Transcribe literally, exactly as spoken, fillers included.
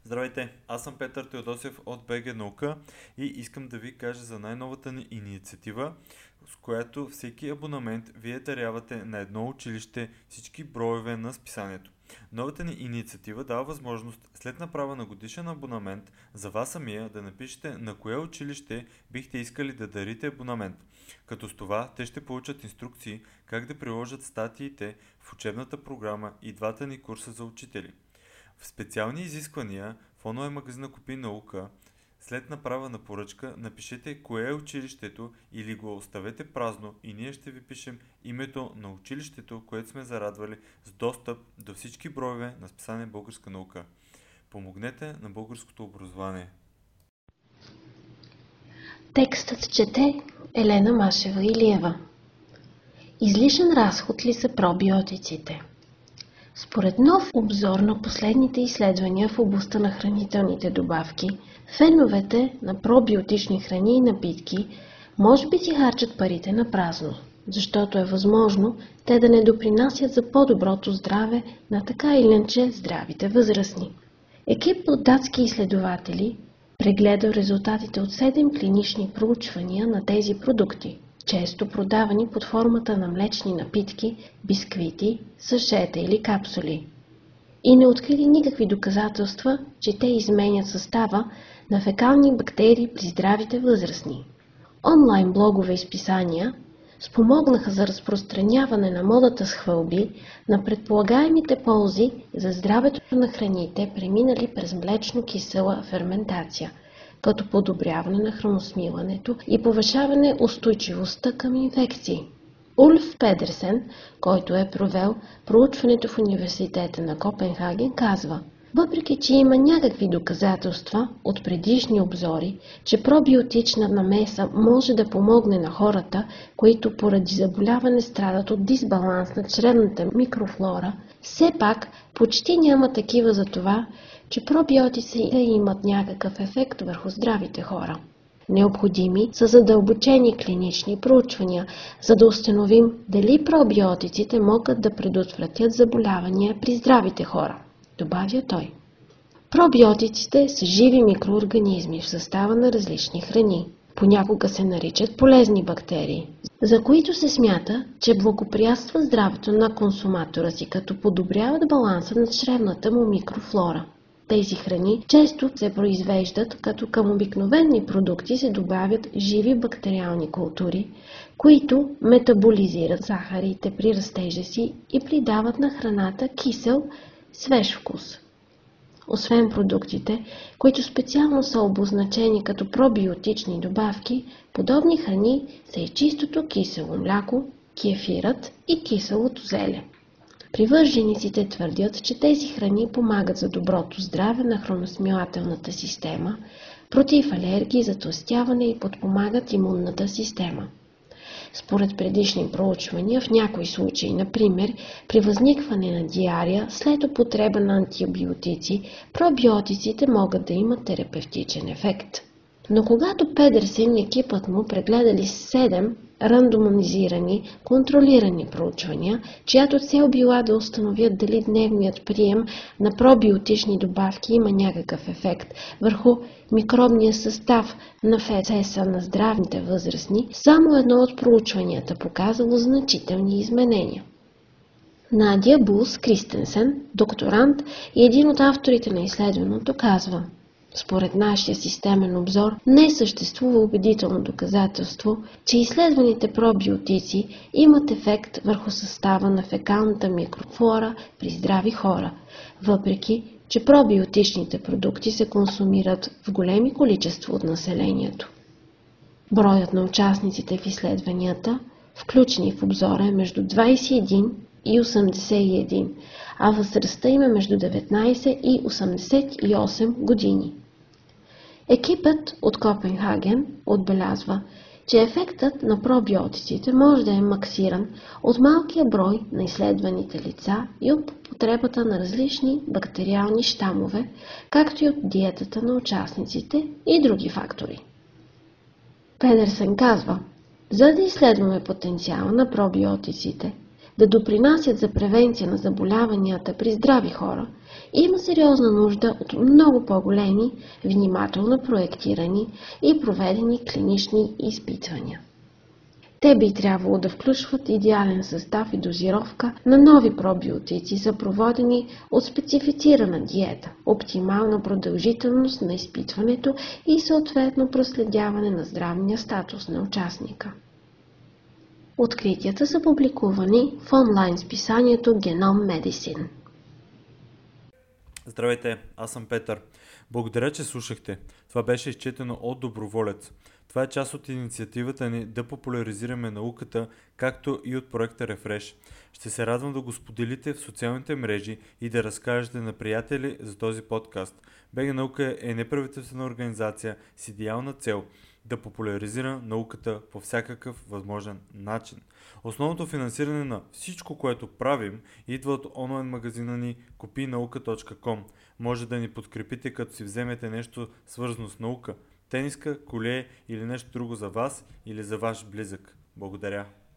Здравейте, аз съм Петър Теодосев от БГ Наука и искам да ви кажа за най-новата ни инициатива, с която всеки абонамент вие дарявате на едно училище всички броеве на списанието. Новата ни инициатива дава възможност след направа на годишен абонамент за вас самия да напишете на кое училище бихте искали да дарите абонамент. Като с това те ще получат инструкции как да приложат статиите в учебната програма и двата ни курса за учители. В специални изисквания в онлайн магазина Купи наука, след направа на поръчка, напишете кое е училището или го оставете празно и ние ще ви пишем името на училището, което сме зарадвали с достъп до всички броеве на списание Българска наука. Помогнете на българското образование. Текстът чете Елена Машева-Илиева. Излишен разход ли са пробиотиците? Според нов обзор на последните изследвания в областта на хранителните добавки, феновете на пробиотични храни и напитки може би си харчат парите на празно, защото е възможно те да не допринасят за по-доброто здраве на така или иначе здравите възрастни. Екип от датски изследователи прегледа резултатите от седем клинични проучвания на тези продукти, често продавани под формата на млечни напитки, бисквити, сашета или капсули, и не открили никакви доказателства, че те изменят състава на фекални бактерии при здравите възрастни. Онлайн блогове и списания спомогнаха за разпространяване на модата с хвалби на предполагаемите ползи за здравето на храните, преминали през млечно-кисела ферментация, като подобряване на храносмилането и повишаване устойчивостта към инфекции. Улф Педерсен, който е провел проучването в университета на Копенхаген, казва: въпреки че има някакви доказателства от предишни обзори, че пробиотична намеса може да помогне на хората, които поради заболяване страдат от дисбаланс на чревната микрофлора, все пак почти няма такива за това, че пробиотиците имат някакъв ефект върху здравите хора. Необходими са задълбочени клинични проучвания, за да установим дали пробиотиците могат да предотвратят заболявания при здравите хора, добавя той. Пробиотиците са живи микроорганизми в състава на различни храни. Понякога се наричат полезни бактерии, за които се смята, че благоприятства здравето на консуматора си, като подобряват баланса на чревната му микрофлора. Тези храни често се произвеждат, като към обикновени продукти се добавят живи бактериални култури, които метаболизират захарите при растежа си и придават на храната кисел, свеж вкус. Освен продуктите, които специално са обозначени като пробиотични добавки, подобни храни са и чистото кисело мляко, кефирът и киселото зеле. Привържениците твърдят, че тези храни помагат за доброто здраве на храносмилателната система, против алергии, затлъстяване и подпомагат имунната система. Според предишни проучвания, в някои случаи, например, при възникване на диария след употреба на антибиотици, пробиотиците могат да имат терапевтичен ефект. Но когато Педерсен и екипът му прегледали седем рандомизирани, контролирани проучвания, чиято цел била да установят дали дневният прием на пробиотични добавки има някакъв ефект върху микробния състав на феца на здравните възрастни, само едно от проучванията показало значителни изменения. Надя Булс Кристенсен, докторант и един от авторите на изследването, казва: според нашия системен обзор не съществува убедително доказателство, че изследваните пробиотици имат ефект върху състава на фекалната микрофлора при здрави хора, въпреки че пробиотичните продукти се консумират в големи количества от населението. Броят на участниците в изследванията, включени в обзора, е между двадесет и един и осемдесет и един, а възрастта им е между деветнадесет и осемдесет и осем години. Екипът от Копенхаген отбелязва, че ефектът на пробиотиците може да е максиран от малкия брой на изследваните лица и от употребата на различни бактериални щамове, както и от диетата на участниците и други фактори. Педерсен казва: за да изследваме потенциала на пробиотиците, да допринасят за превенция на заболяванията при здрави хора, има сериозна нужда от много по-големи, внимателно проектирани и проведени клинични изпитвания. Те би трябвало да включват идеален състав и дозировка на нови пробиотици, съпроводени от специфицирана диета, оптимална продължителност на изпитването и съответно проследяване на здравния статус на участника. Откритията са публикувани в онлайн списанието Genome Medicine. Здравейте, аз съм Петър. Благодаря, че слушахте. Това беше изчетено от доброволец. Това е част от инициативата ни да популяризираме науката, както и от проекта Refresh. Ще се радвам да го споделите в социалните мрежи и да разкажете на приятели за този подкаст. БГ Наука е неправителствена организация с идеална цел да популяризира науката по всякакъв възможен начин. Основното финансиране на всичко, което правим, идва от онлайн магазина ни купи наука точка ком. Може да ни подкрепите, като си вземете нещо свързано с наука, тениска, коле или нещо друго за вас или за ваш близък. Благодаря.